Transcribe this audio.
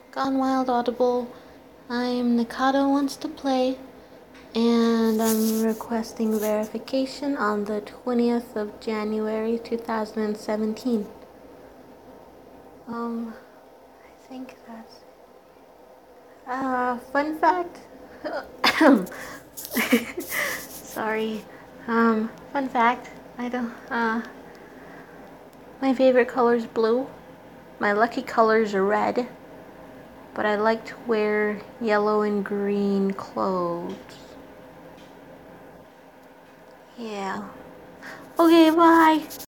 Gone Wild Audible. I'm Nikado Wants to Play, and I'm requesting verification on the 20th of January 2017. I think that's... fun fact? Sorry. Fun fact. I don't, my favorite color is blue. My lucky colors are red. But I like to wear yellow and green clothes. Yeah. Okay, bye.